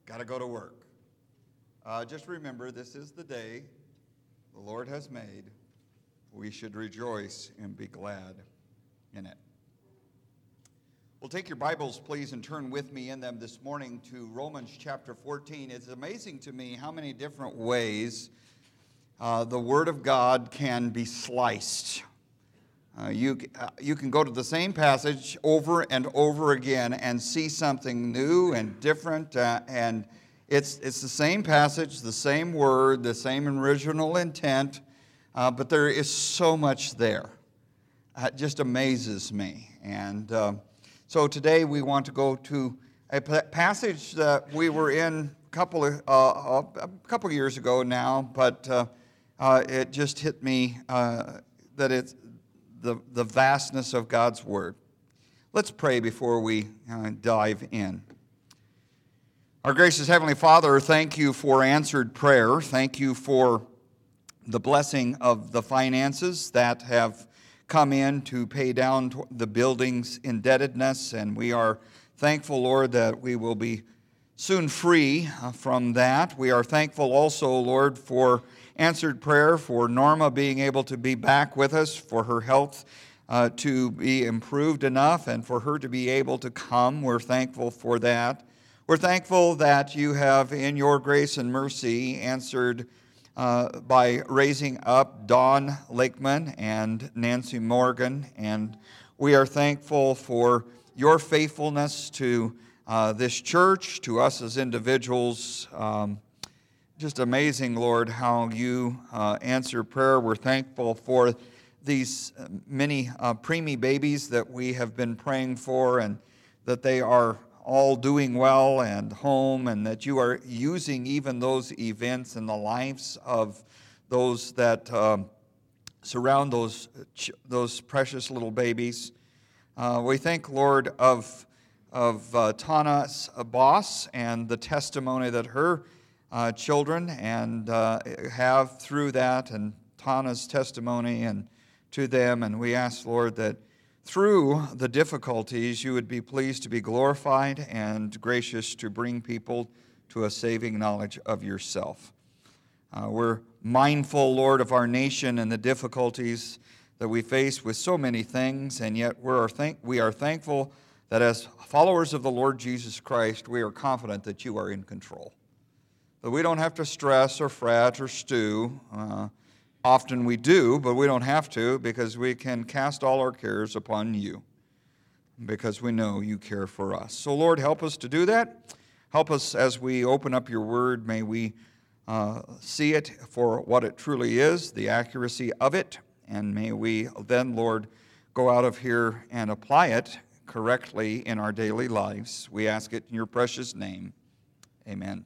got to go to work. Just remember, this is the day the Lord has made. We should rejoice and be glad in it. Well, take your Bibles, please, and turn with me in them this morning to Romans chapter 14. It's amazing to me how many different ways the Word of God can be sliced. You can go to the same passage over and over again and see something new and different, and it's the same passage, the same word, the same original intent, but there is so much there. It just amazes me. And so today we want to go to a passage that we were in a couple years ago now, but it just hit me that it's the vastness of God's Word. Let's pray before we dive in. Our gracious Heavenly Father, thank you for answered prayer. Thank you for the blessing of the finances that have come in to pay down the building's indebtedness, and we are thankful, Lord, that we will be soon free from that. We are thankful also, Lord, for answered prayer, for Norma being able to be back with us, for her health to be improved enough, and for her to be able to come. We're thankful for that. We're thankful that you have, in your grace and mercy, answered by raising up Don Lakeman and Nancy Morgan, and we are thankful for your faithfulness to this church, to us as individuals. Just amazing, Lord, how you answer prayer. We're thankful for these many preemie babies that we have been praying for, and that they are all doing well and home, and that you are using even those events in the lives of those that surround those precious little babies. We thank, Lord, of Tana's boss and the testimony that her children and have through that, and Tana's testimony and to them. And we ask, Lord, that through the difficulties you would be pleased to be glorified and gracious to bring people to a saving knowledge of yourself. We're mindful, Lord, of our nation and the difficulties that we face with so many things, and yet we are thankful that as followers of the Lord Jesus Christ, we are confident that you are in control. That we don't have to stress or fret or stew. Often we do, but we don't have to, because we can cast all our cares upon you, because we know you care for us. So, Lord, help us to do that. Help us as we open up your word. May we see it for what it truly is, the accuracy of it, and may we then, Lord, go out of here and apply it correctly in our daily lives. We ask it in your precious name. Amen.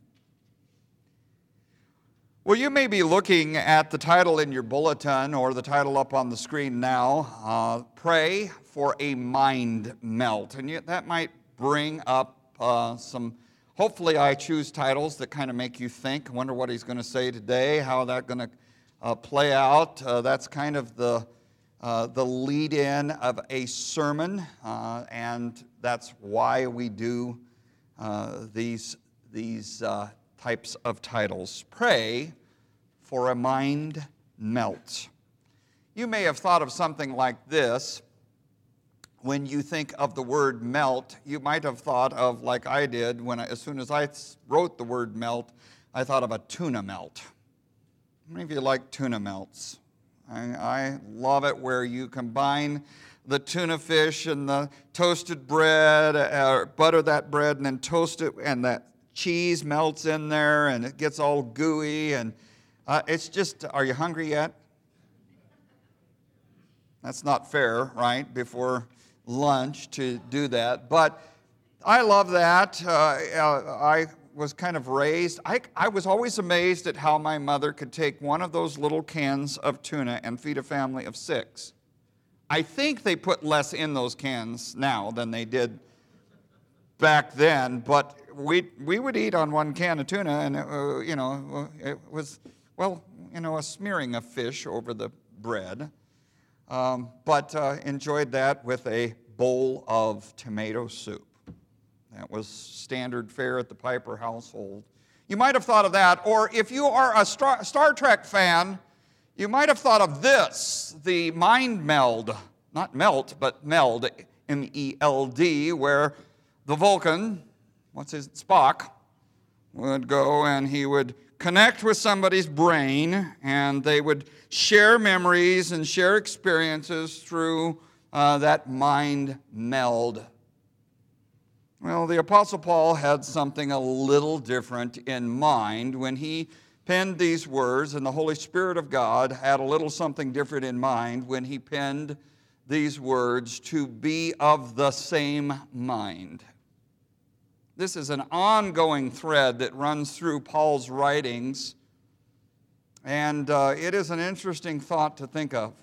Well, you may be looking at the title in your bulletin or the title up on the screen now, Pray for a Mind Melt. And yet that might bring up some, hopefully I choose titles that kind of make you think. I wonder what he's going to say today, how that's going to play out. That's kind of the lead-in of a sermon, and that's why we do these types of titles. Pray for a mind melt. You may have thought of something like this. When you think of the word melt, you might have thought of, like I did, as soon as I wrote the word melt, I thought of a tuna melt. How many of you like tuna melts? I love it where you combine the tuna fish and the toasted bread, butter that bread and then toast it, and that cheese melts in there and it gets all gooey, and it's just, are you hungry yet? That's not fair, right, before lunch to do that. But I love that. I was kind of raised, I was always amazed at how my mother could take one of those little cans of tuna and feed a family of 6. I think they put less in those cans now than they did back then, but we would eat on one can of tuna, and it was, a smearing of fish over the bread, but enjoyed that with a bowl of tomato soup. That was standard fare at the Piper household. You might have thought of that, or if you are a Star Trek fan, you might have thought of this, the mind meld, not melt, but meld, M-E-L-D, where the Vulcan, Spock, would go and he would connect with somebody's brain, and they would share memories and share experiences through that mind meld. Well, the Apostle Paul had something a little different in mind when he penned these words, and the Holy Spirit of God had a little something different in mind when he penned these words, to be of the same mind. This is an ongoing thread that runs through Paul's writings, and it is an interesting thought to think of.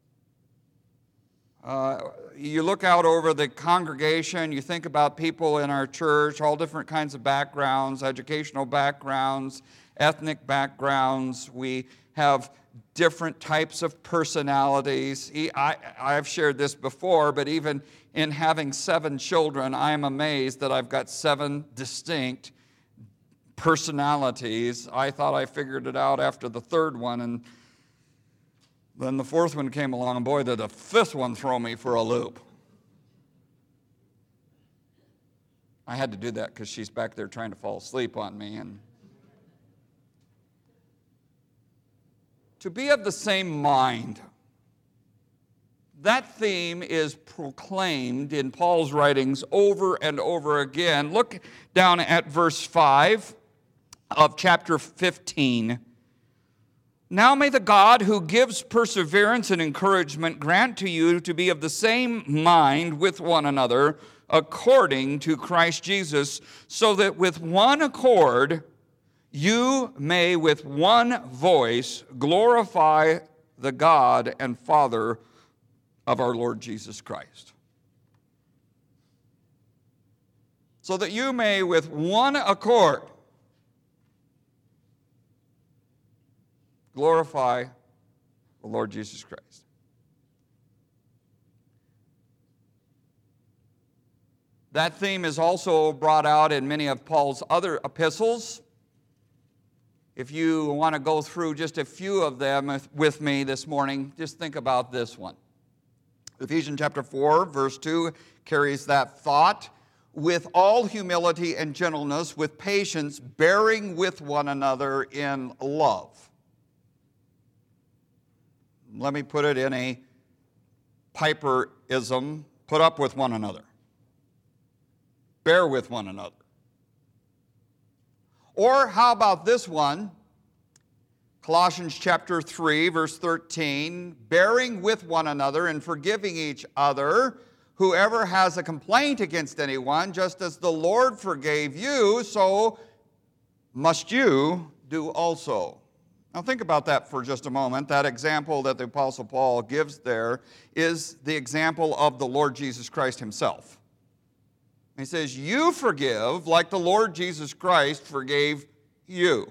You look out over the congregation, you think about people in our church, all different kinds of backgrounds, educational backgrounds, ethnic backgrounds. We have different types of personalities. I've shared this before, but even in having 7 children, I am amazed that I've got 7 distinct personalities. I thought I figured it out after the 3rd one, and then the 4th one came along, and boy, did the 5th one throw me for a loop. I had to do that because she's back there trying to fall asleep on me. And to be of the same mind, that theme is proclaimed in Paul's writings over and over again. Look down at verse 5 of chapter 15. Now may the God who gives perseverance and encouragement grant to you to be of the same mind with one another according to Christ Jesus, so that with one accord you may with one voice glorify the God and Father of our Lord Jesus Christ. So that you may with one accord glorify the Lord Jesus Christ. That theme is also brought out in many of Paul's other epistles. If you want to go through just a few of them with me this morning, just think about this one. Ephesians chapter 4, verse 2 carries that thought. With all humility and gentleness, with patience, bearing with one another in love. Let me put it in a Piperism, put up with one another. Bear with one another. Or how about this one? Colossians chapter 3, verse 13, bearing with one another and forgiving each other, whoever has a complaint against anyone, just as the Lord forgave you, so must you do also. Now think about that for just a moment. That example that the Apostle Paul gives there is the example of the Lord Jesus Christ himself. He says, you forgive like the Lord Jesus Christ forgave you.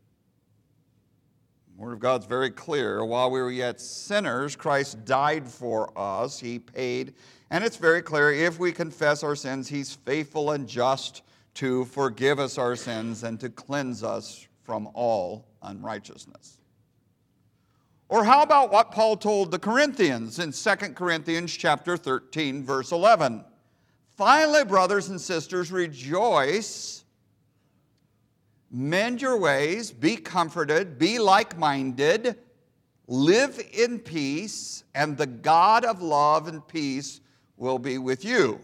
The Word of God's very clear. While we were yet sinners, Christ died for us. He paid. And it's very clear, if we confess our sins, He's faithful and just to forgive us our sins and to cleanse us from all unrighteousness. Or how about what Paul told the Corinthians in 2 Corinthians chapter 13, verse 11? Finally, brothers and sisters, rejoice, mend your ways, be comforted, be like-minded, live in peace, and the God of love and peace will be with you.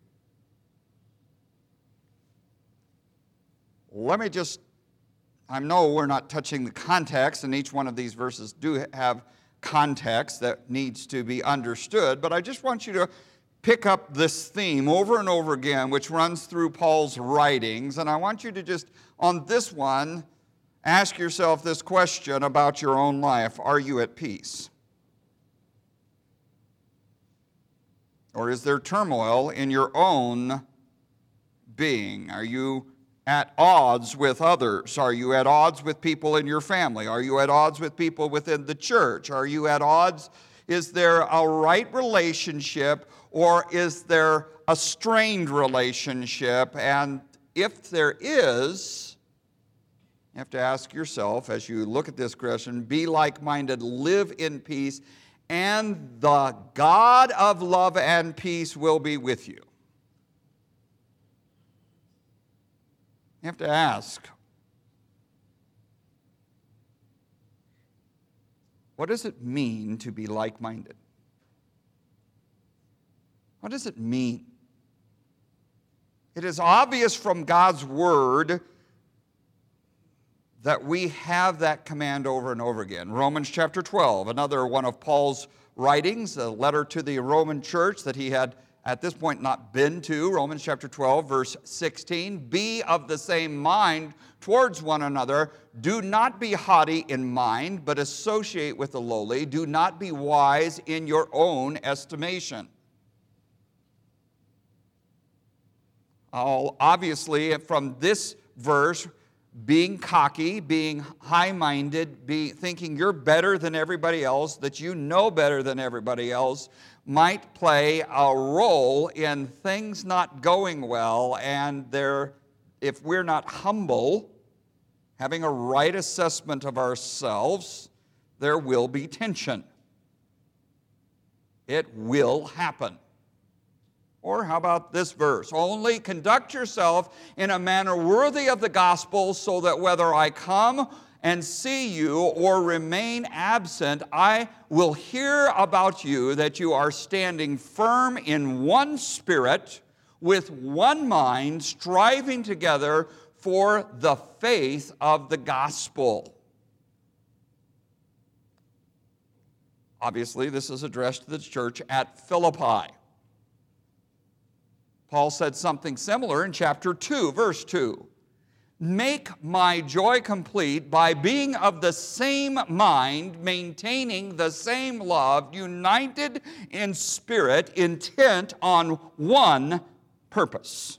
I know we're not touching the context, and each one of these verses do have context that needs to be understood, but I just want you to pick up this theme over and over again, which runs through Paul's writings, and I want you to just, on this one, ask yourself this question about your own life. Are you at peace? Or is there turmoil in your own being? Are you at odds with others? Are you at odds with people in your family? Are you at odds with people within the church? Are you at odds? Is there a right relationship, or is there a strained relationship? And if there is, you have to ask yourself as you look at this question, be like-minded, live in peace, and the God of love and peace will be with you. You have to ask, what does it mean to be like-minded? What does it mean? It is obvious from God's Word that we have that command over and over again. Romans chapter 12, another one of Paul's writings, a letter to the Roman church that he had at this point not been to. Romans chapter 12, verse 16, be of the same mind towards one another. Do not be haughty in mind, but associate with the lowly. Do not be wise in your own estimation. Obviously, from this verse, being cocky, being high-minded, thinking you're better than everybody else, that you know better than everybody else, might play a role in things not going well, and if we're not humble, having a right assessment of ourselves, there will be tension. It will happen. Or how about this verse? Only conduct yourself in a manner worthy of the gospel, so that whether I come and see you or remain absent, I will hear about you that you are standing firm in one spirit, with one mind, striving together for the faith of the gospel. Obviously, this is addressed to the church at Philippi. Paul said something similar in chapter 2, verse 2. Make my joy complete by being of the same mind, maintaining the same love, united in spirit, intent on one purpose.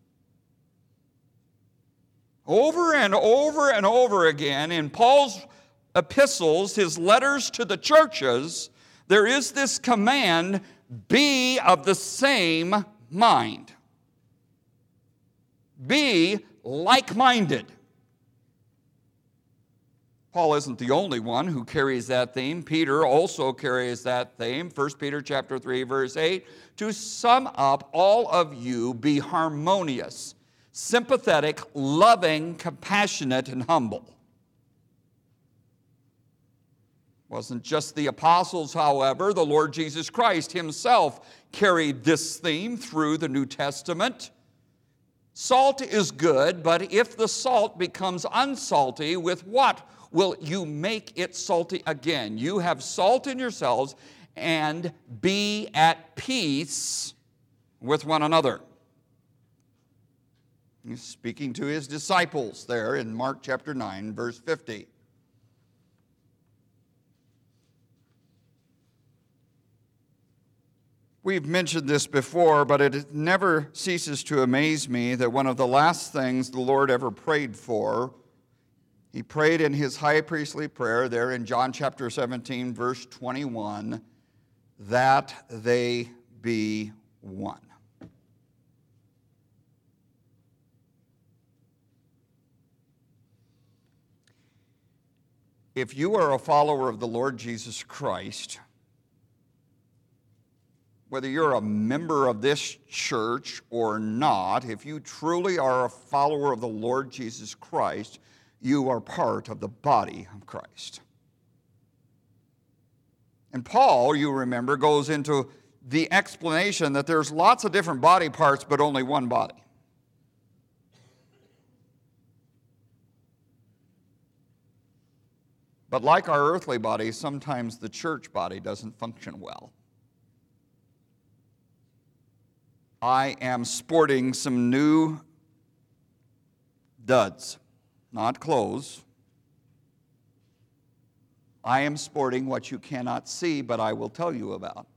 Over and over and over again in Paul's epistles, his letters to the churches, there is this command, be of the same mind. Be like-minded. Paul isn't the only one who carries that theme. Peter also carries that theme. 1 Peter chapter 3, verse 8. To sum up, all of you be harmonious, sympathetic, loving, compassionate, and humble. Wasn't just the apostles, however. The Lord Jesus Christ himself carried this theme through the New Testament. Salt is good, but if the salt becomes unsalty, with what will you make it salty again? You have salt in yourselves, and be at peace with one another. He's speaking to his disciples there in Mark chapter 9, verse 50. We've mentioned this before, but it never ceases to amaze me that one of the last things the Lord ever prayed for, he prayed in his high priestly prayer there in John chapter 17, verse 21, that they be one. If you are a follower of the Lord Jesus Christ, whether you're a member of this church or not, if you truly are a follower of the Lord Jesus Christ, you are part of the body of Christ. And Paul, you remember, goes into the explanation that there's lots of different body parts, but only one body. But like our earthly body, sometimes the church body doesn't function well. I am sporting some new duds, not clothes. I am sporting what you cannot see, but I will tell you about.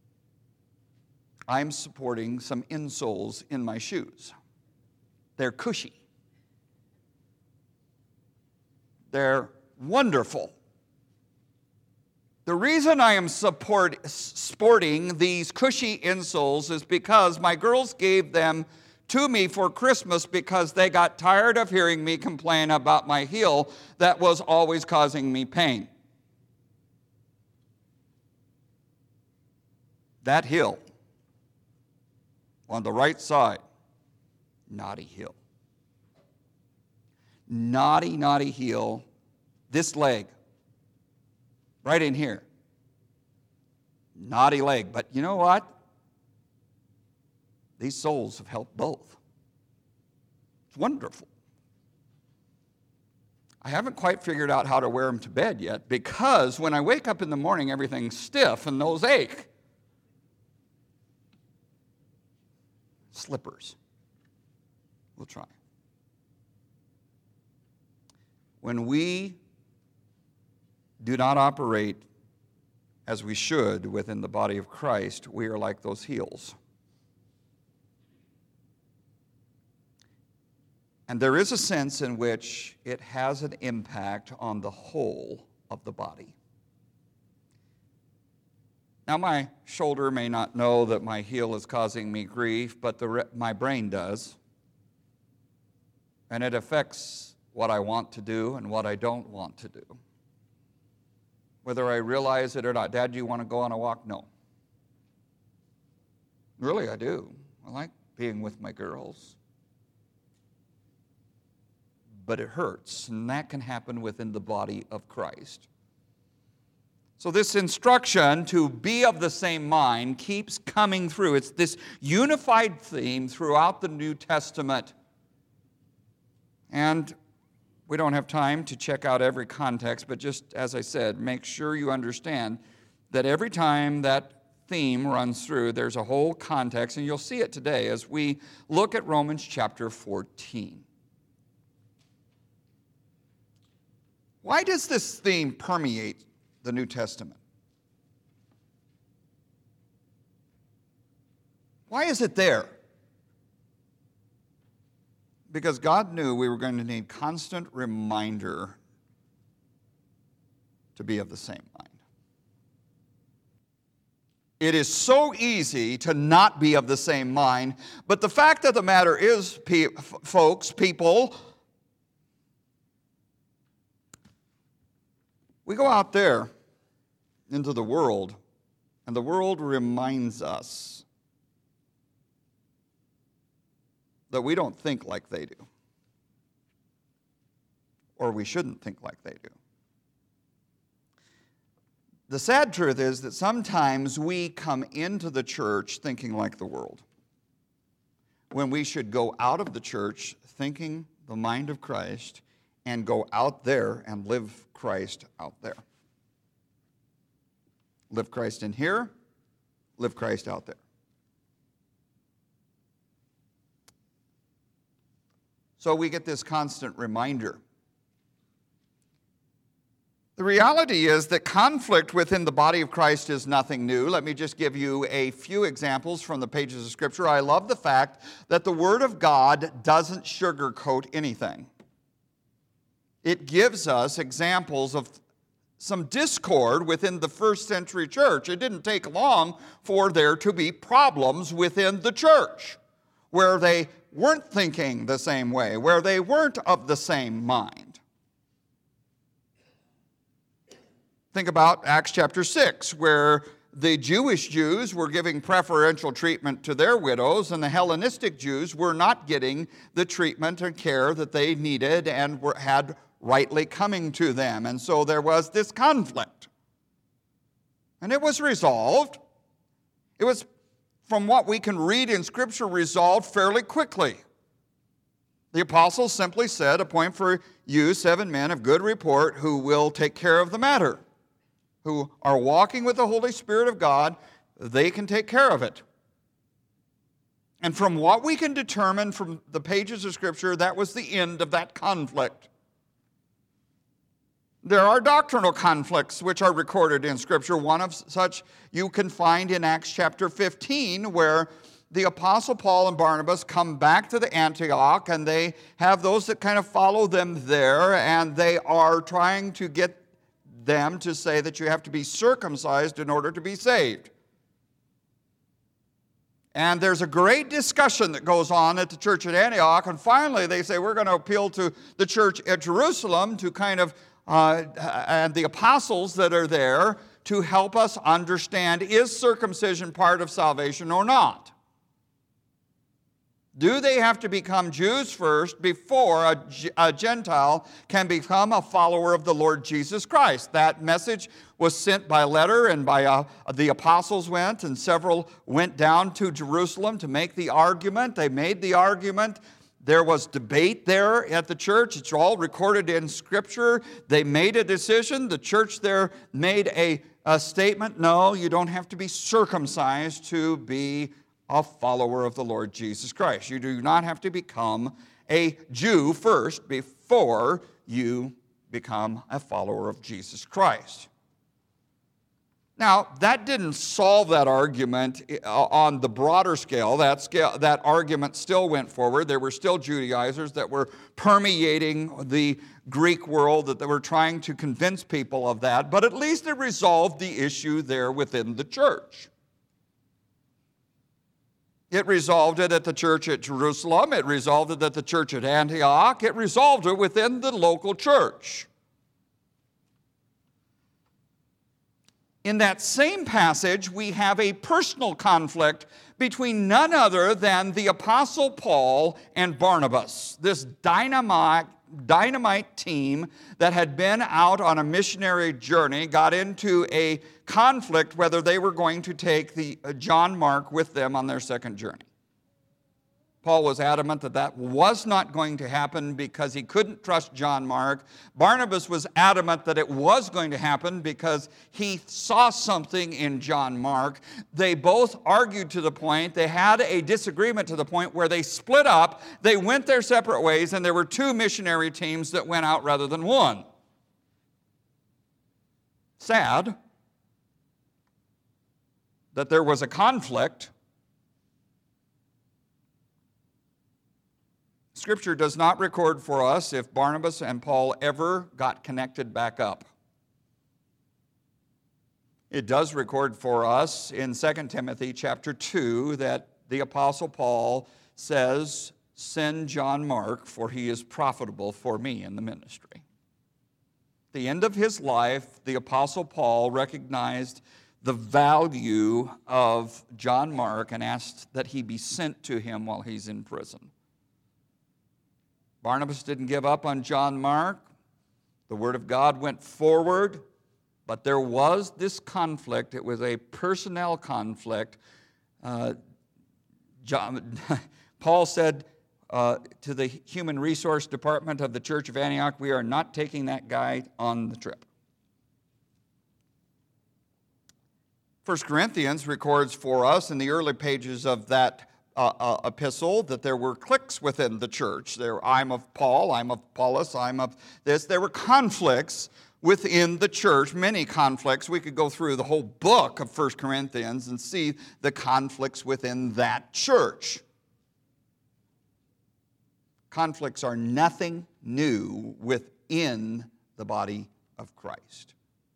I'm sporting some insoles in my shoes. They're cushy. They're wonderful. The reason I am sporting these cushy insoles is because my girls gave them to me for Christmas because they got tired of hearing me complain about my heel that was always causing me pain. That heel on the right side, naughty heel. Naughty heel. This leg, right in here. Naughty leg. But you know what? These soles have helped both. It's wonderful. I haven't quite figured out how to wear them to bed yet because when I wake up in the morning, everything's stiff and those ache. Slippers. We'll try. When we do not operate as we should within the body of Christ, we are like those heels. And there is a sense in which it has an impact on the whole of the body. Now, my shoulder may not know that my heel is causing me grief, but my brain does. And it affects what I want to do and what I don't want to do. Whether I realize it or not. Dad, do you want to go on a walk? No. Really, I do. I like being with my girls. But it hurts, and that can happen within the body of Christ. So this instruction to be of the same mind keeps coming through. It's this unified theme throughout the New Testament. And we don't have time to check out every context, but just as I said, make sure you understand that every time that theme runs through, there's a whole context, and you'll see it today as we look at Romans chapter 14. Why does this theme permeate the New Testament? Why is it there? Because God knew we were going to need constant reminder to be of the same mind. It is so easy to not be of the same mind, but the fact of the matter is, folks, people, we go out there into the world, and the world reminds us that we don't think like they do, or we shouldn't think like they do. The sad truth is that sometimes we come into the church thinking like the world, when we should go out of the church thinking the mind of Christ and go out there and live Christ out there. Live Christ in here, live Christ out there. So we get this constant reminder. The reality is that conflict within the body of Christ is nothing new. Let me just give you a few examples from the pages of Scripture. I love the fact that the Word of God doesn't sugarcoat anything. It gives us examples of some discord within the first century church. It didn't take long for there to be problems within the church where they weren't thinking the same way, where they weren't of the same mind. Think about Acts chapter 6, where the Jewish Jews were giving preferential treatment to their widows, and the Hellenistic Jews were not getting the treatment and care that they needed and had rightly coming to them. And so there was this conflict. And it was resolved. It was, from what we can read in Scripture, resolved fairly quickly. The apostles simply said, "Appoint for you 7 men of good report who will take care of the matter, who are walking with the Holy Spirit of God. They can take care of it." And from what we can determine from the pages of Scripture, that was the end of that conflict. There are doctrinal conflicts which are recorded in Scripture. One of such you can find in Acts chapter 15, where the Apostle Paul and Barnabas come back to the Antioch, and they have those that kind of follow them there, and they are trying to get them to say that you have to be circumcised in order to be saved. And there's a great discussion that goes on at the church at Antioch, and finally they say, we're going to appeal to the church at Jerusalem to kind of, and the apostles that are there to help us understand, is circumcision part of salvation or not? Do they have to become Jews first before a Gentile can become a follower of the Lord Jesus Christ? That message was sent by letter, and by the apostles went, and several went down to Jerusalem to make the argument. They made the argument. There was debate there at the church. It's all recorded in Scripture. They made a decision. The church there made a statement. No, you don't have to be circumcised to be a follower of the Lord Jesus Christ. You do not have to become a Jew first before you become a follower of Jesus Christ. Now, that didn't solve that argument on the broader scale. That argument still went forward. There were still Judaizers that were permeating the Greek world, that they were trying to convince people of that. But at least it resolved the issue there within the church. It resolved it at the church at Jerusalem. It resolved it at the church at Antioch. It resolved it within the local church. In that same passage, we have a personal conflict between none other than the Apostle Paul and Barnabas. This dynamite team that had been out on a missionary journey got into a conflict whether they were going to take John Mark with them on their second journey. Paul was adamant that that was not going to happen because he couldn't trust John Mark. Barnabas was adamant that it was going to happen because he saw something in John Mark. They both argued to the point, they had a disagreement to the point where they split up, they went their separate ways, and there were two missionary teams that went out rather than one. Sad that there was a conflict. Scripture does not record for us if Barnabas and Paul ever got connected back up. It does record for us in 2 Timothy chapter 2 that the Apostle Paul says, "Send John Mark, for he is profitable for me in the ministry." At the end of his life, the Apostle Paul recognized the value of John Mark and asked that he be sent to him while he's in prison. Barnabas didn't give up on John Mark. The Word of God went forward, but there was this conflict. It was a personnel conflict. Paul said to the human resource department of the Church of Antioch, "We are not taking that guy on the trip." 1 Corinthians records for us in the early pages of that epistle that there were cliques within the church. I'm of Paul, I'm of Apollos, I'm of this. There were conflicts within the church, many conflicts. We could go through the whole book of 1 Corinthians and see the conflicts within that church. Conflicts are nothing new within the body of Christ.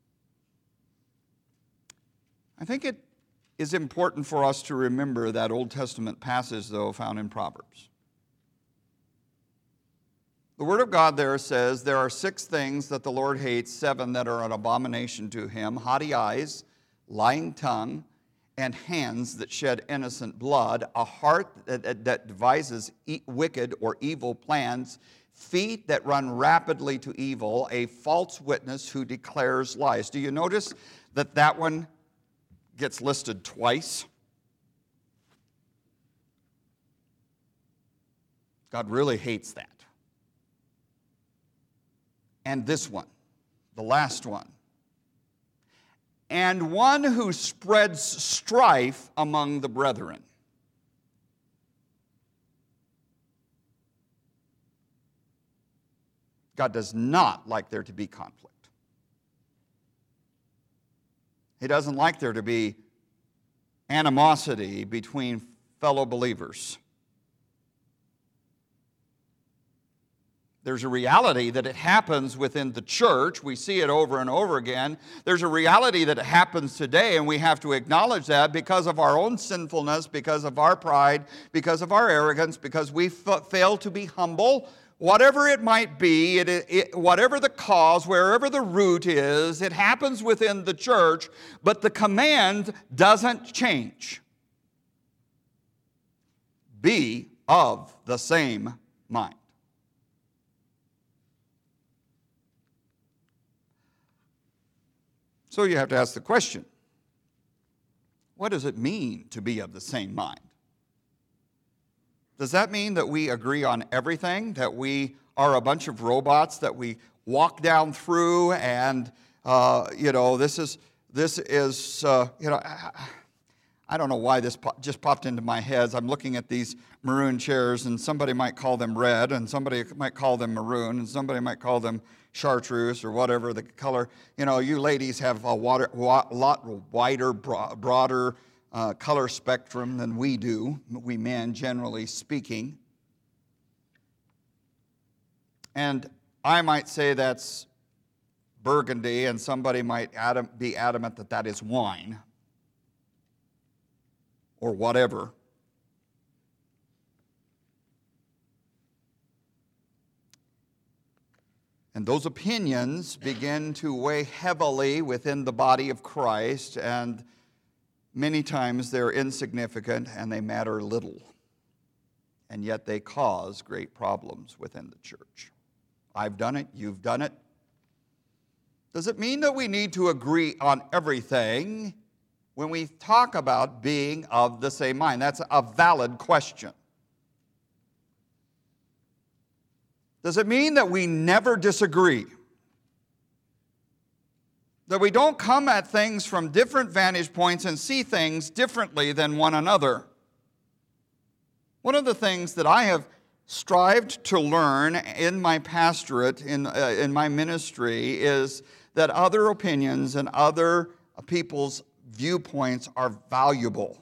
I think it is important for us to remember that Old Testament passage, though, found in Proverbs. The Word of God there says there are 6 things that the Lord hates, 7 that are an abomination to him: haughty eyes, lying tongue, and hands that shed innocent blood, a heart that devises wicked or evil plans, feet that run rapidly to evil, a false witness who declares lies. Do you notice that one gets listed twice? God really hates that. And this one, the last one. And one who spreads strife among the brethren. God does not like there to be conflict. He doesn't like there to be animosity between fellow believers. There's a reality that it happens within the church. We see it over and over again. There's a reality that it happens today, and we have to acknowledge that because of our own sinfulness, because of our pride, because of our arrogance, because we fail to be humble. Whatever it might be, whatever the cause, wherever the root is, it happens within the church, but the command doesn't change. Be of the same mind. So you have to ask the question, what does it mean to be of the same mind? Does that mean that we agree on everything, that we are a bunch of robots that we walk down through and, this is I don't know why this just popped into my head. I'm looking at these maroon chairs, and somebody might call them red, and somebody might call them maroon, and somebody might call them chartreuse or whatever the color. You ladies have a lot wider, broader color spectrum than we do, we men generally speaking. And I might say that's burgundy, and somebody might be adamant that that is wine or whatever. And those opinions begin to weigh heavily within the body of Christ, and many times they're insignificant and they matter little. And yet they cause great problems within the church. I've done it, you've done it. Does it mean that we need to agree on everything when we talk about being of the same mind? That's a valid question. Does it mean that we never disagree? That we don't come at things from different vantage points and see things differently than one another? One of the things that I have strived to learn in my pastorate, in my ministry, is that other opinions and other people's viewpoints are valuable.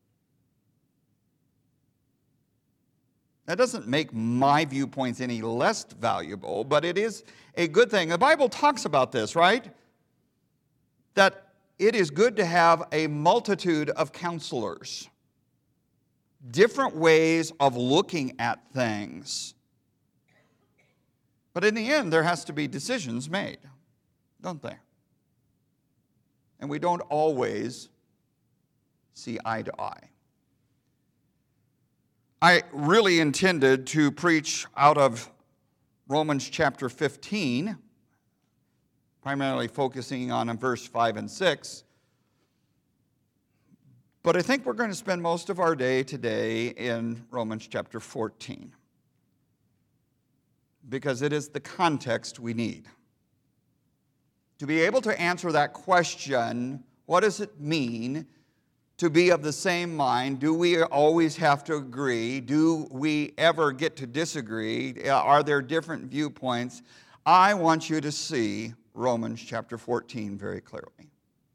That doesn't make my viewpoints any less valuable, but it is a good thing. The Bible talks about this, right? That it is good to have a multitude of counselors, different ways of looking at things. But in the end, there has to be decisions made, don't there? And we don't always see eye to eye. I really intended to preach out of Romans chapter 15, primarily focusing on verse 5 and 6. But I think we're going to spend most of our day today in Romans chapter 14, because it is the context we need. To be able to answer that question, what does it mean to be of the same mind? Do we always have to agree? Do we ever get to disagree? Are there different viewpoints? I want you to see Romans chapter 14 very clearly.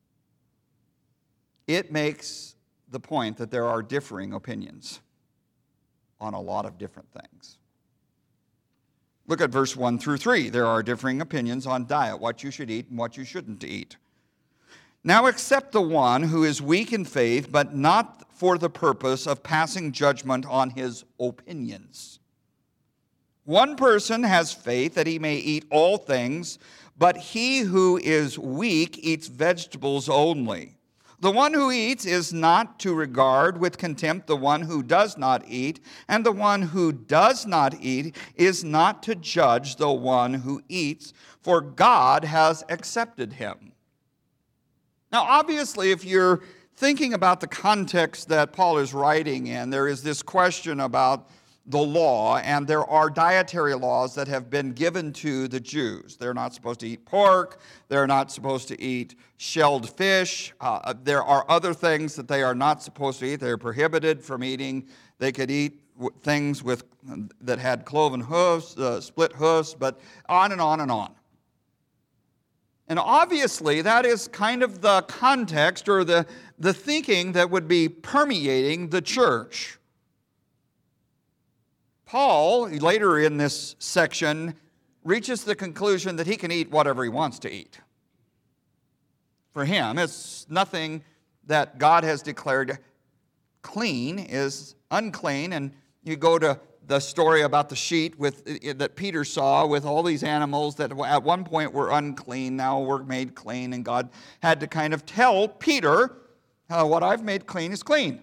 It makes the point that there are differing opinions on a lot of different things. Look at verse 1 through 3. There are differing opinions on diet, what you should eat and what you shouldn't eat. Now accept the one who is weak in faith, but not for the purpose of passing judgment on his opinions. One person has faith that he may eat all things, but he who is weak eats vegetables only. The one who eats is not to regard with contempt the one who does not eat, and the one who does not eat is not to judge the one who eats, for God has accepted him. Now, obviously, if you're thinking about the context that Paul is writing in, there is this question about the law, and there are dietary laws that have been given to the Jews. They're not supposed to eat pork. They're not supposed to eat shelled fish. There are other things that they are not supposed to eat. They're prohibited from eating. They could eat things that had cloven hoofs, split hoofs, but on and on and on. And obviously, that is kind of the context or the thinking that would be permeating the church. Paul, later in this section, reaches the conclusion that he can eat whatever he wants to eat. For him, it's nothing that God has declared clean is unclean. And you go to the story about the sheet that Peter saw with all these animals that at one point were unclean, now were made clean. And God had to kind of tell Peter, what I've made clean is clean.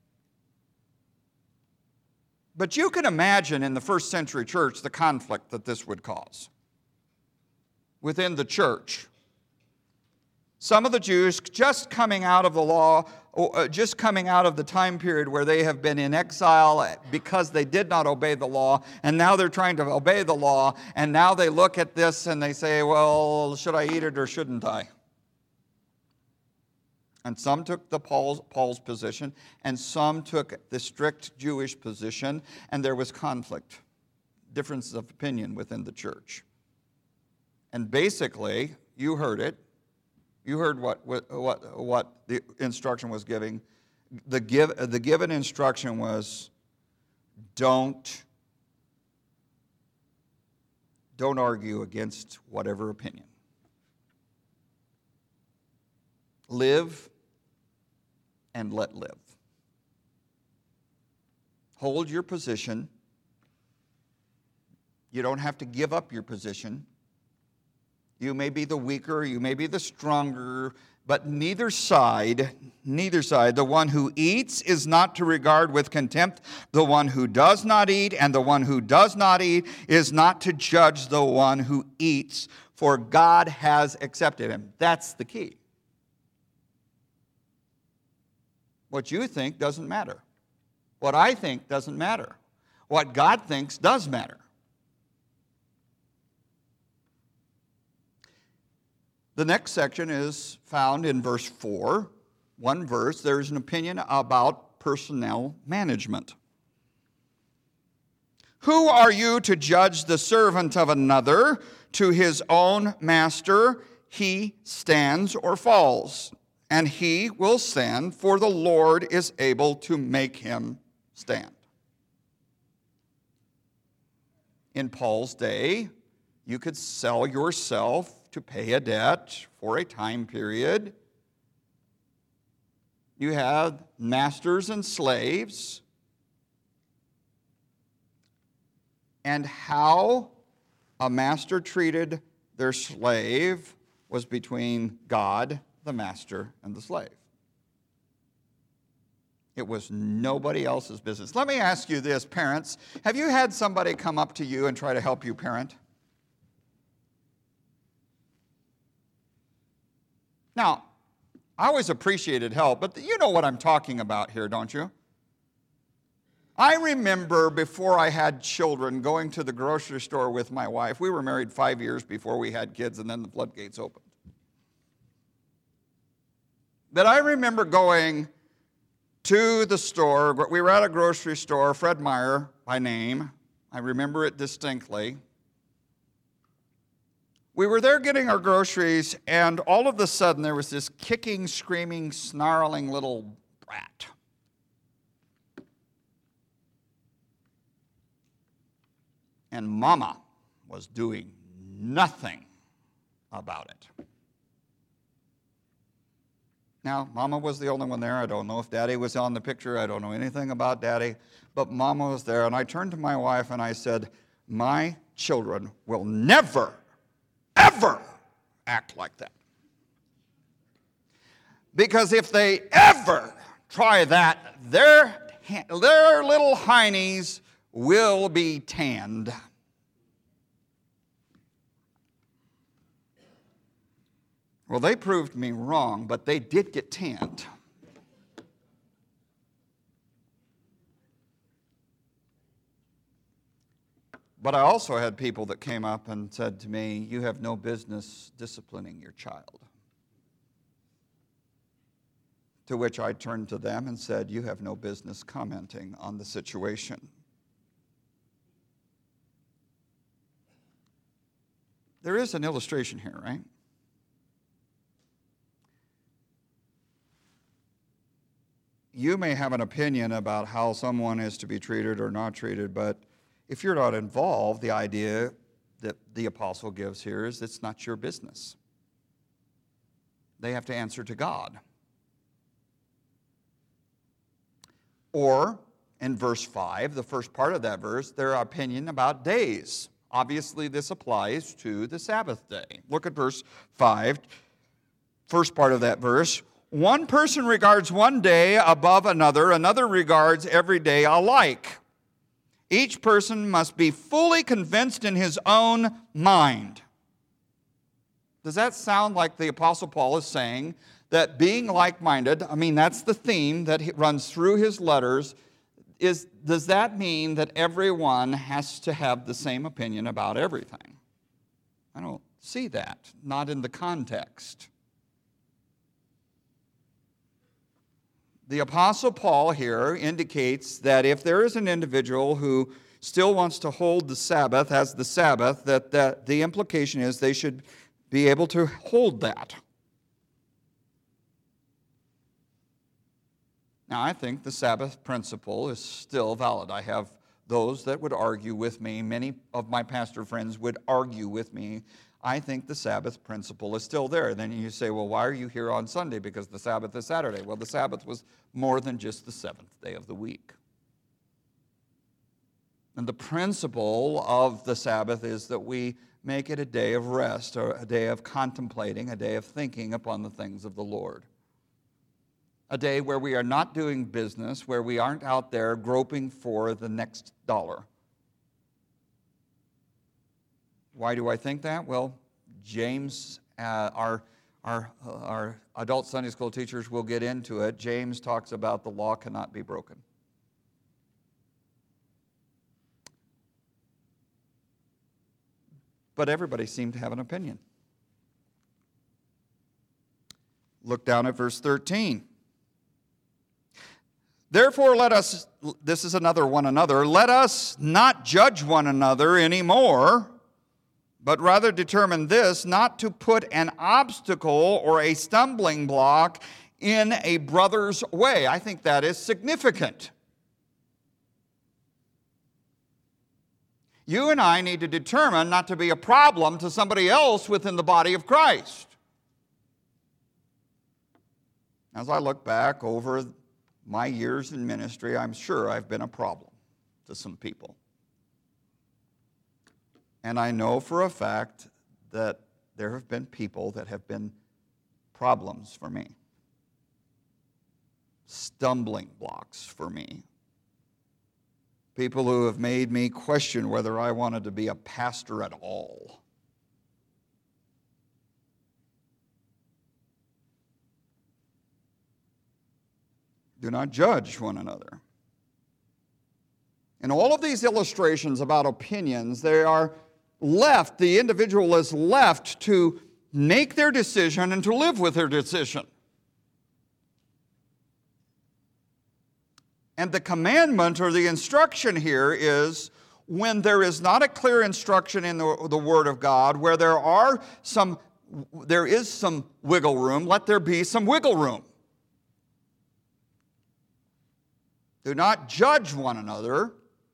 But you can imagine in the first century church the conflict that this would cause within the church. Some of the Jews just coming out of the law, just coming out of the time period where they have been in exile because they did not obey the law, and now they're trying to obey the law, and now they look at this and they say, well, should I eat it or shouldn't I? And some took Paul's position, and some took the strict Jewish position, and there was conflict, differences of opinion within the church. And basically, you heard it. You heard what the instruction was giving. The given instruction was, don't argue against whatever opinion. Live and let live. Hold your position. You don't have to give up your position. You may be the weaker, you may be the stronger, but neither side, the one who eats is not to regard with contempt the one who does not eat, and the one who does not eat is not to judge the one who eats, for God has accepted him. That's the key. What you think doesn't matter. What I think doesn't matter. What God thinks does matter. The next section is found in verse 4. One verse, there is an opinion about personnel management. Who are you to judge the servant of another? To his own master he stands or falls, and he will stand, for the Lord is able to make him stand. In Paul's day, you could sell yourself to pay a debt for a time period. You had masters and slaves. And how a master treated their slave was between God, the master, and the slave. It was nobody else's business. Let me ask you this, parents. Have you had somebody come up to you and try to help you parent? Now, I always appreciated help, but you know what I'm talking about here, don't you? I remember before I had children going to the grocery store with my wife. We were married 5 years before we had kids, and then the floodgates opened. But I remember going to the store. We were at a grocery store, Fred Meyer by name. I remember it distinctly. We were there getting our groceries, and all of a sudden there was this kicking, screaming, snarling little brat. And Mama was doing nothing about it. Now, Mama was the only one there. I don't know if Daddy was on the picture. I don't know anything about Daddy. But Mama was there, and I turned to my wife and I said, my children will never, ever act like that. Because if they ever try that, their little heinies will be tanned. Well, they proved me wrong, but they did get tanned. But I also had people that came up and said to me, you have no business disciplining your child. To which I turned to them and said, you have no business commenting on the situation. There is an illustration here, right? You may have an opinion about how someone is to be treated or not treated, but If you're not involved, the idea that the apostle gives here is it's not your business. They have to answer to God. Or, in verse 5, the first part of that verse, their opinion about days. Obviously, this applies to the Sabbath day. Look at verse 5, first part of that verse. One person regards one day above another, another regards every day alike. Each person must be fully convinced in his own mind. Does that sound like the Apostle Paul is saying that being like-minded, that's the theme that runs through his letters, does that mean that everyone has to have the same opinion about everything? I don't see that, not in the context. The Apostle Paul here indicates that if there is an individual who still wants to hold the Sabbath as the Sabbath, that the implication is they should be able to hold that. Now, I think the Sabbath principle is still valid. I have those that would argue with me. Many of my pastor friends would argue with me. I think the Sabbath principle is still there. Then you say, well, why are you here on Sunday? Because the Sabbath is Saturday. Well, the Sabbath was more than just the seventh day of the week. And the principle of the Sabbath is that we make it a day of rest, or a day of contemplating, a day of thinking upon the things of the Lord. A day where we are not doing business, where we aren't out there groping for the next dollar. Why do I think that? Well, James, our adult Sunday school teachers will get into it. James talks about the law cannot be broken. But everybody seemed to have an opinion. Look down at verse 13. Therefore, this is another one another, let us not judge one another anymore, but rather determine this, not to put an obstacle or a stumbling block in a brother's way. I think that is significant. You and I need to determine not to be a problem to somebody else within the body of Christ. As I look back over my years in ministry, I'm sure I've been a problem to some people. And I know for a fact that there have been people that have been problems for me, stumbling blocks for me. People who have made me question whether I wanted to be a pastor at all. Do not judge one another. And all of these illustrations about opinions, they are left, the individual is left to make their decision and to live with their decision. And the commandment or the instruction here is when there is not a clear instruction in the Word of God, where there is some wiggle room, let there be some wiggle room. Do not judge one another.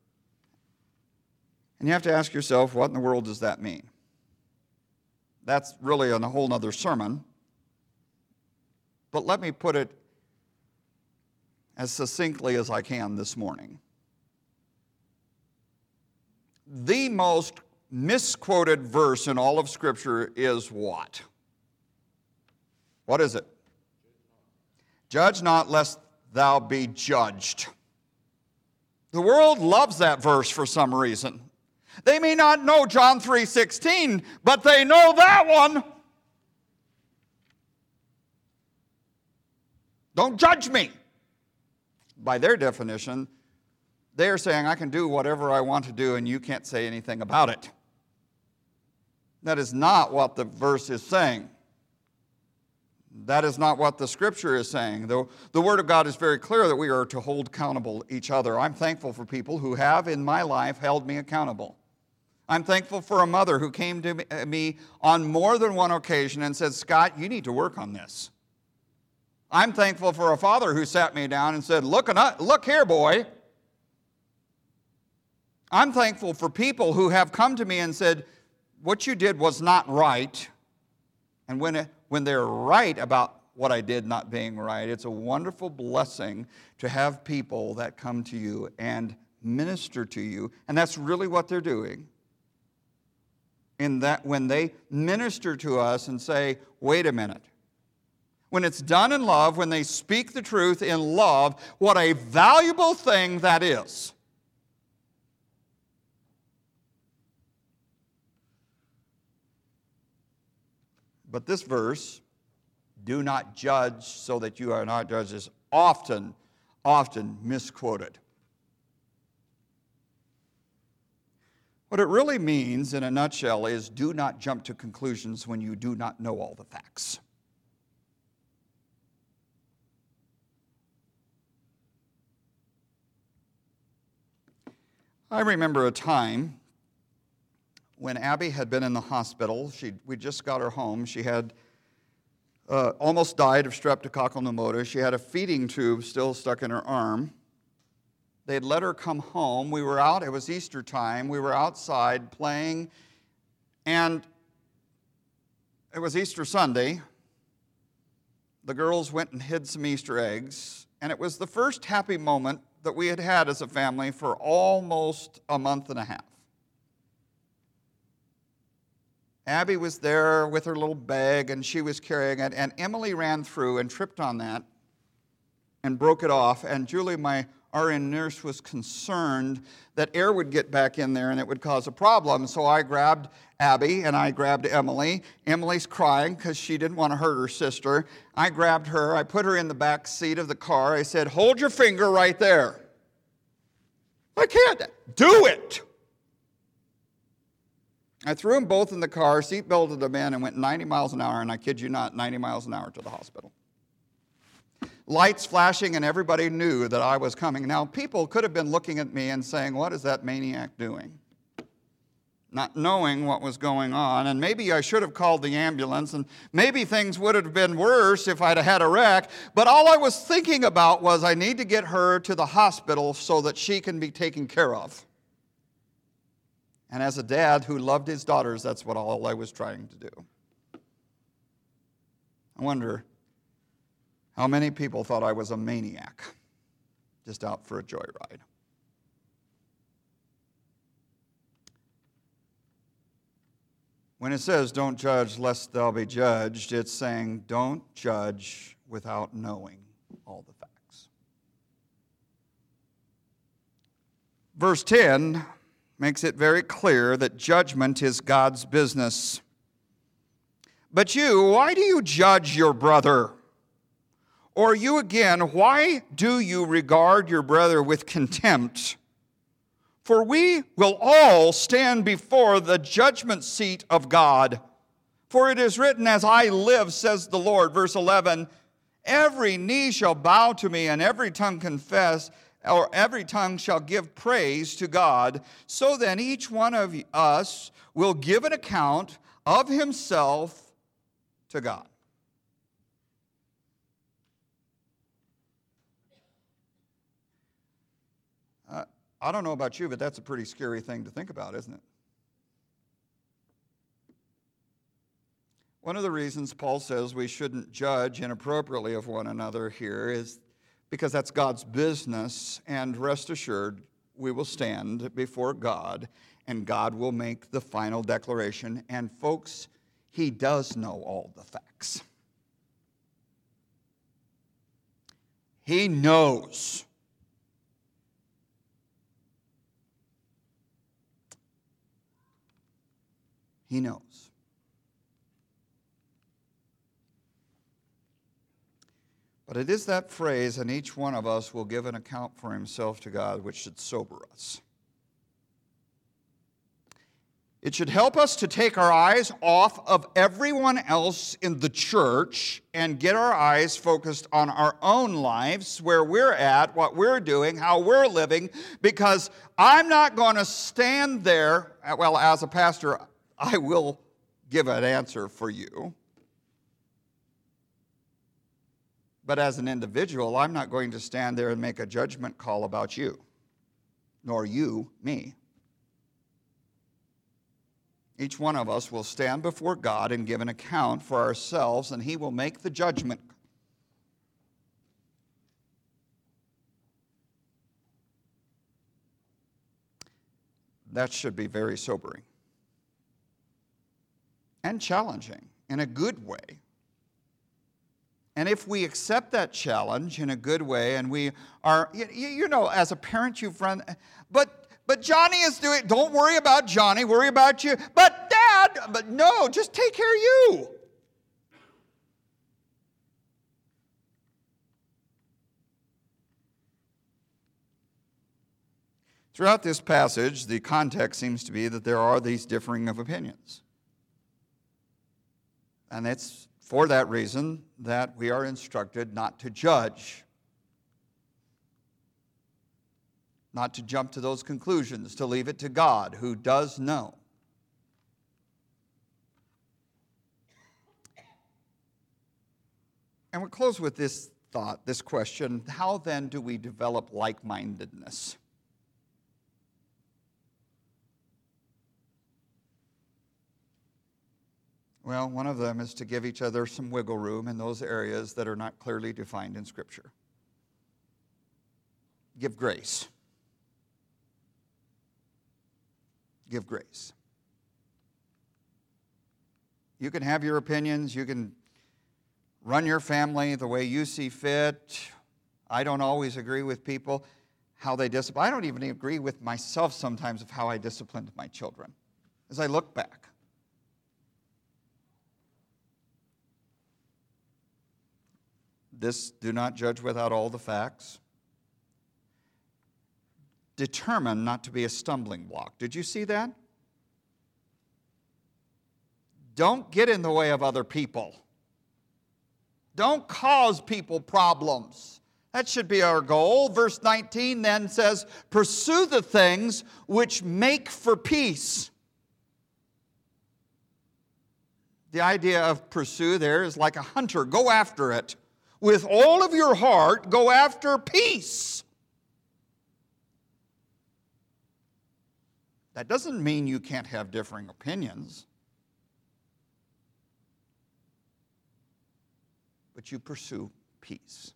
And you have to ask yourself, what in the world does that mean? That's really a whole other sermon. But let me put it as succinctly as I can this morning. The most misquoted verse in all of Scripture is what? What is it? Judge not, lest thou be judged. The world loves that verse for some reason. They may not know John 3:16, but they know that one. Don't judge me. By their definition, they are saying, I can do whatever I want to do and you can't say anything about it. That is not what the verse is saying. That is not what the Scripture is saying. The Word of God is very clear that we are to hold accountable each other. I'm thankful for people who have, in my life, held me accountable. I'm thankful for a mother who came to me on more than one occasion and said, Scott, you need to work on this. I'm thankful for a father who sat me down and said, look here, boy. I'm thankful for people who have come to me and said, what you did was not right. And when they're right about what I did not being right, it's a wonderful blessing to have people that come to you and minister to you. And that's really what they're doing. In that when they minister to us and say, wait a minute. When it's done in love, when they speak the truth in love, what a valuable thing that is. But this verse, do not judge so that you are not judged, is often misquoted. What it really means in a nutshell is do not jump to conclusions when you do not know all the facts. I remember a time when Abby had been in the hospital. We just got her home. She had almost died of streptococcal pneumonia. She had a feeding tube still stuck in her arm. They'd let her come home. We were out. It was Easter time. We were outside playing, and it was Easter Sunday. The girls went and hid some Easter eggs, and it was the first happy moment that we had had as a family for almost a month and a half. Abby was there with her little bag, and she was carrying it, and Emily ran through and tripped on that and broke it off, and Julie, my RN nurse, was concerned that air would get back in there and it would cause a problem, so I grabbed Abby and I grabbed Emily. Emily's crying because she didn't want to hurt her sister. I grabbed her, I put her in the back seat of the car. I said, hold your finger right there. I can't. Do it. I threw them both in the car, seat belted them in, and went 90 miles an hour, and I kid you not, 90 miles an hour to the hospital. Lights flashing, and everybody knew that I was coming. Now, people could have been looking at me and saying, what is that maniac doing? Not knowing what was going on, and maybe I should have called the ambulance, and maybe things would have been worse if I'd had a wreck, but all I was thinking about was I need to get her to the hospital so that she can be taken care of. And as a dad who loved his daughters, that's what all I was trying to do. I wonder how many people thought I was a maniac, just out for a joyride. When it says, don't judge lest thou be judged, it's saying, don't judge without knowing all the facts. Verse 10 makes it very clear that judgment is God's business. But you, why do you judge your brother? Or you again, why do you regard your brother with contempt? For we will all stand before the judgment seat of God. For it is written, as I live, says the Lord, verse 11, every knee shall bow to me, and every tongue confess, or every tongue shall give praise to God. So then each one of us will give an account of himself to God. I don't know about you, but that's a pretty scary thing to think about, isn't it? One of the reasons Paul says we shouldn't judge inappropriately of one another here is because that's God's business, and rest assured, we will stand before God, and God will make the final declaration. And folks, He does know all the facts. He knows. He knows. But it is that phrase, and each one of us will give an account for himself to God, which should sober us. It should help us to take our eyes off of everyone else in the church and get our eyes focused on our own lives, where we're at, what we're doing, how we're living, because I'm not going to stand there, well, as a pastor, I will give an answer for you. But as an individual, I'm not going to stand there and make a judgment call about you, nor you me. Each one of us will stand before God and give an account for ourselves, and He will make the judgment. That should be very sobering and challenging in a good way. And if we accept that challenge in a good way, and we are, as a parent, you've run, but Johnny is doing, don't worry about Johnny, worry about you. But Dad, but no, just take care of you. Throughout this passage, the context seems to be that there are these differing of opinions. And it's for that reason that we are instructed not to judge, not to jump to those conclusions, to leave it to God, who does know. And we'll close with this thought, this question: how then do we develop like-mindedness? Well, one of them is to give each other some wiggle room in those areas that are not clearly defined in Scripture. Give grace. Give grace. You can have your opinions. You can run your family the way you see fit. I don't always agree with people, how they discipline. I don't even agree with myself sometimes of how I disciplined my children as I look back. This, do not judge without all the facts. Determine not to be a stumbling block. Did you see that? Don't get in the way of other people. Don't cause people problems. That should be our goal. Verse 19 then says, pursue the things which make for peace. The idea of pursue there is like a hunter. Go after it. With all of your heart, go after peace. That doesn't mean you can't have differing opinions. But you pursue peace.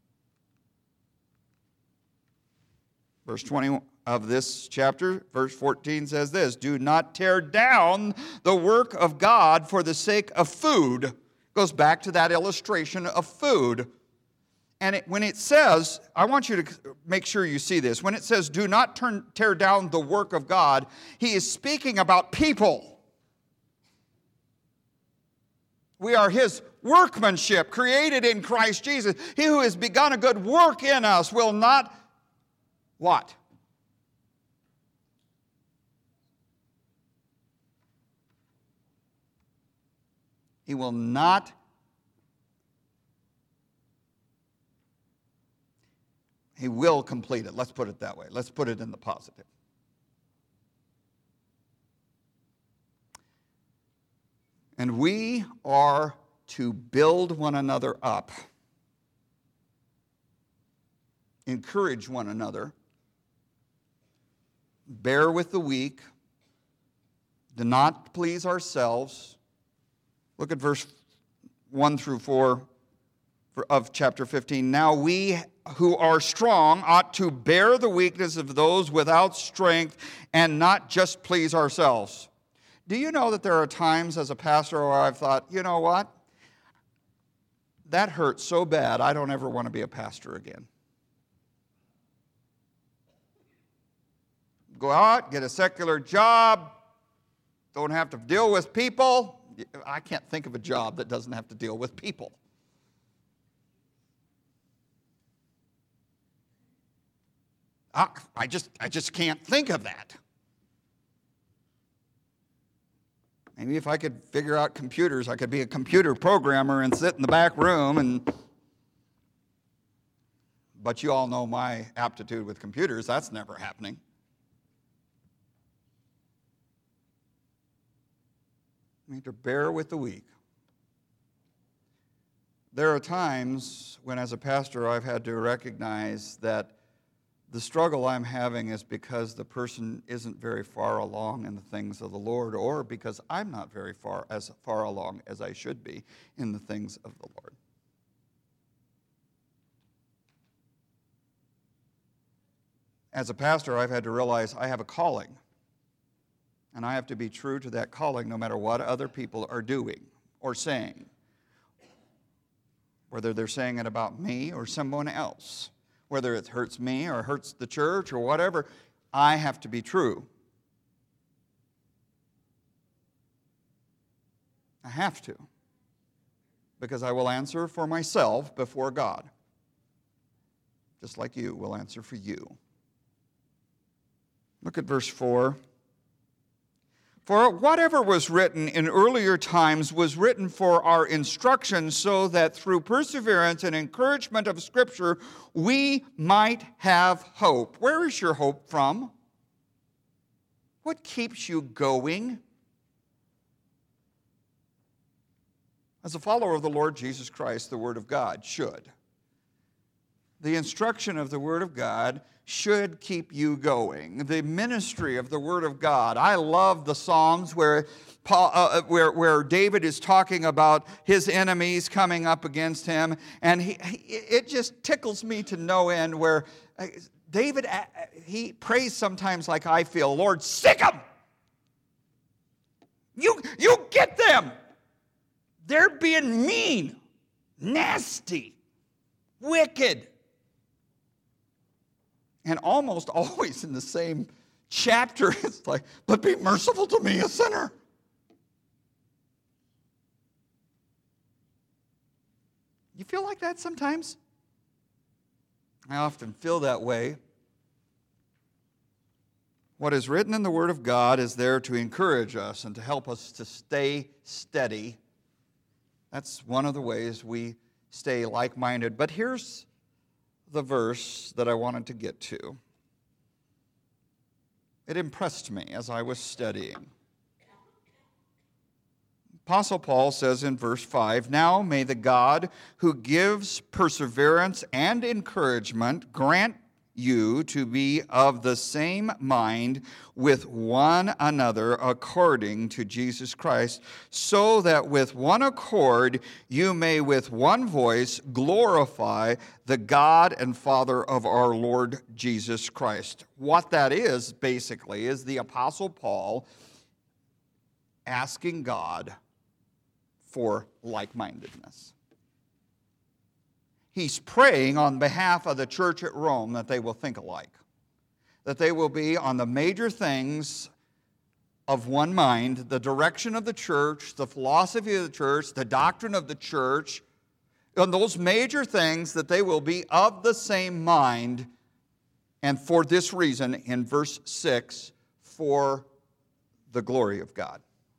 Verse 20 of this chapter, verse 14 says this: do not tear down the work of God for the sake of food. Goes back to that illustration of food. And when it says, I want you to make sure you see this. When it says, do not tear down the work of God, he is speaking about people. We are his workmanship, created in Christ Jesus. He who has begun a good work in us will not, what? He will not He will complete it. Let's put it that way. Let's put it in the positive. And we are to build one another up, encourage one another, bear with the weak, do not please ourselves. Look at verse 1 through 4 of chapter 15. Now we who are strong ought to bear the weakness of those without strength and not just please ourselves. Do you know that there are times as a pastor where I've thought, you know what? That hurt so bad, I don't ever want to be a pastor again. Go out, get a secular job, don't have to deal with people. I can't think of a job that doesn't have to deal with people. I just can't think of that. Maybe if I could figure out computers, I could be a computer programmer and sit in the back room but you all know my aptitude with computers. That's never happening. I mean, to bear with the weak. There are times when, as a pastor, I've had to recognize that the struggle I'm having is because the person isn't very far along in the things of the Lord, or because I'm not very far along as I should be in the things of the Lord. As a pastor, I've had to realize I have a calling, and I have to be true to that calling no matter what other people are doing or saying, whether they're saying it about me or someone else. Whether it hurts me or hurts the church or whatever, I have to be true. I have to. Because I will answer for myself before God. Just like you will answer for you. Look at verse 4. For whatever was written in earlier times was written for our instruction, so that through perseverance and encouragement of Scripture, we might have hope. Where is your hope from? What keeps you going? As a follower of the Lord Jesus Christ, the Word of God should. The instruction of the Word of God should keep you going. The ministry of the Word of God. I love the Psalms where David is talking about his enemies coming up against him, and it just tickles me to no end where David, he prays sometimes like I feel, Lord, sick them! You get them! They're being mean, nasty, wicked. And almost always in the same chapter, it's like, but be merciful to me, a sinner. You feel like that sometimes? I often feel that way. What is written in the Word of God is there to encourage us and to help us to stay steady. That's one of the ways we stay like-minded. But here's the verse that I wanted to get to. It impressed me as I was studying. Apostle Paul says in verse 5, "Now may the God who gives perseverance and encouragement grant you to be of the same mind with one another according to Jesus Christ, so that with one accord you may with one voice glorify the God and Father of our Lord Jesus Christ." What that is, basically, is the Apostle Paul asking God for like-mindedness. He's praying on behalf of the church at Rome that they will think alike, that they will be on the major things of one mind, the direction of the church, the philosophy of the church, the doctrine of the church, on those major things that they will be of the same mind, and for this reason, in verse 6, for the glory of God.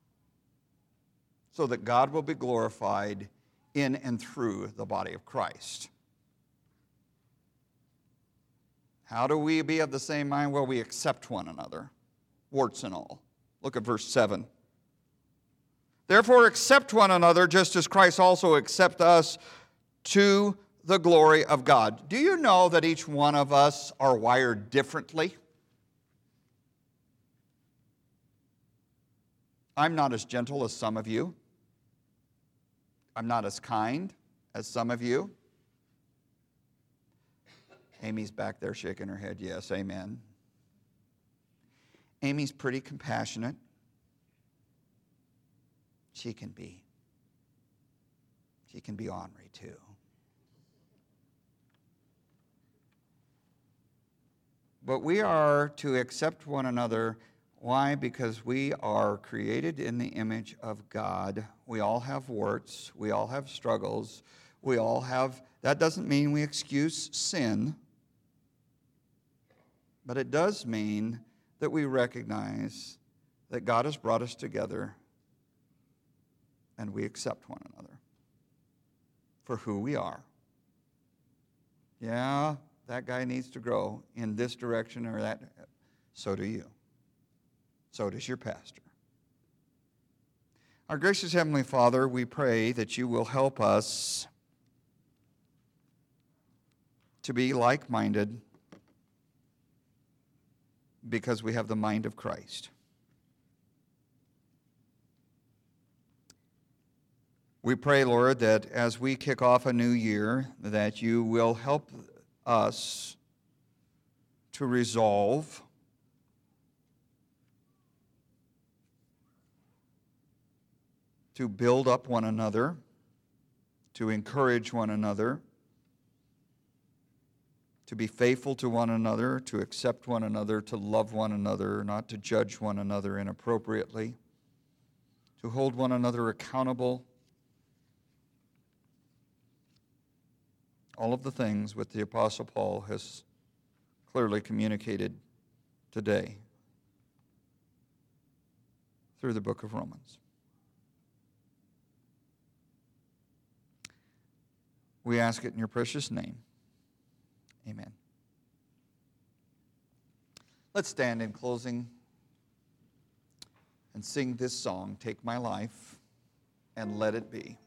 So that God will be glorified in and through the body of Christ. How do we be of the same mind? Well, we accept one another, warts and all. Look at verse 7. "Therefore accept one another, just as Christ also accepted us to the glory of God." Do you know that each one of us are wired differently? I'm not as gentle as some of you. I'm not as kind as some of you. Amy's back there shaking her head. Yes, amen. Amy's pretty compassionate. She can be ornery too. But we are to accept one another. Why? Because we are created in the image of God. We all have warts. We all have struggles. That doesn't mean we excuse sin. But it does mean that we recognize that God has brought us together and we accept one another for who we are. Yeah, that guy needs to grow in this direction or that. So do you. So does your pastor. Our gracious Heavenly Father, we pray that you will help us to be like-minded, because we have the mind of Christ. We pray, Lord, that as we kick off a new year, that you will help us to resolve to build up one another, to encourage one another, to be faithful to one another, to accept one another, to love one another, not to judge one another inappropriately, to hold one another accountable. All of the things which the Apostle Paul has clearly communicated today through the book of Romans. We ask it in your precious name. Amen. Let's stand in closing and sing this song, Take My Life and Let It Be.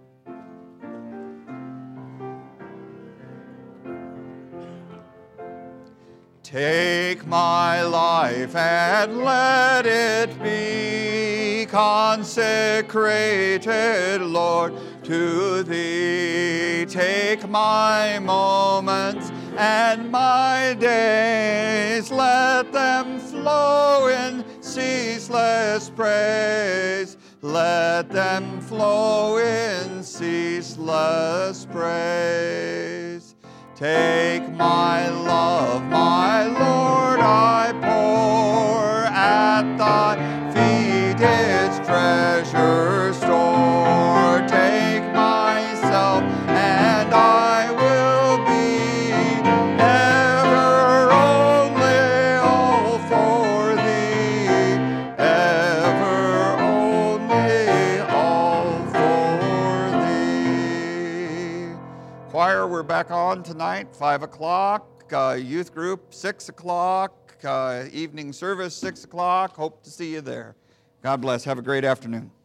Take my life and let it be consecrated, Lord, to Thee. Take my moments and my days, let them flow in ceaseless praise. Let them flow in ceaseless praise. Take my love, my Lord, I pour at Thy feet its treasure store. Take myself and I will be ever only all for Thee, ever only all for Thee. Choir, we're back on tonight, 5 o'clock. Youth group, 6 o'clock. Evening service, 6 o'clock. Hope to see you there. God bless. Have a great afternoon.